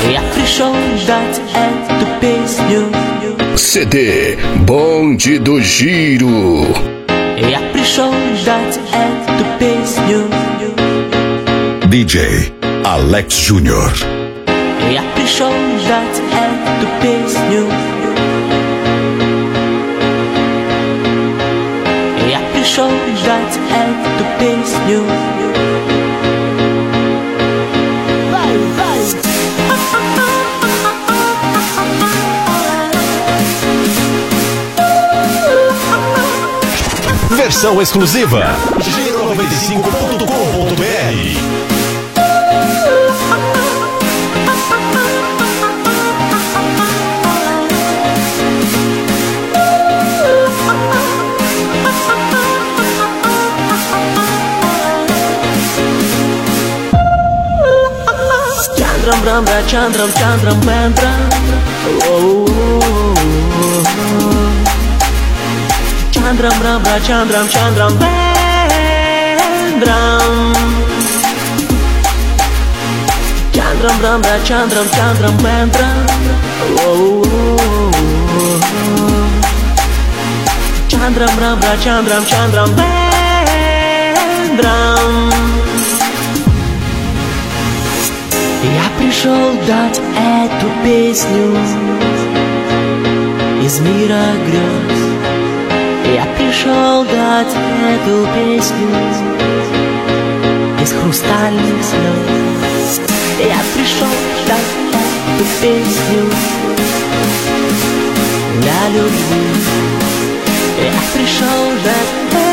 Я пришел дать эту песню. CD Bonde do Giro. Я пришел дать эту песню. DJ Alex Júnior. Я пришел дать эту песню. Я пришел дать эту песню. Versão exclusiva giro95.com.br. Chandram Brahma Chandram Chandram Mandram. Chandram Brahma Chandram Chandram Mandram. Chandram Brahma Chandram Chandram Mandram. Chandram Brahma Chandram Chandram Mandram. Я пришел дать эту песню из мира грез. Я пришел дать эту песню из хрустальных слез. Я пришел дать эту песню для любви. Я пришел дать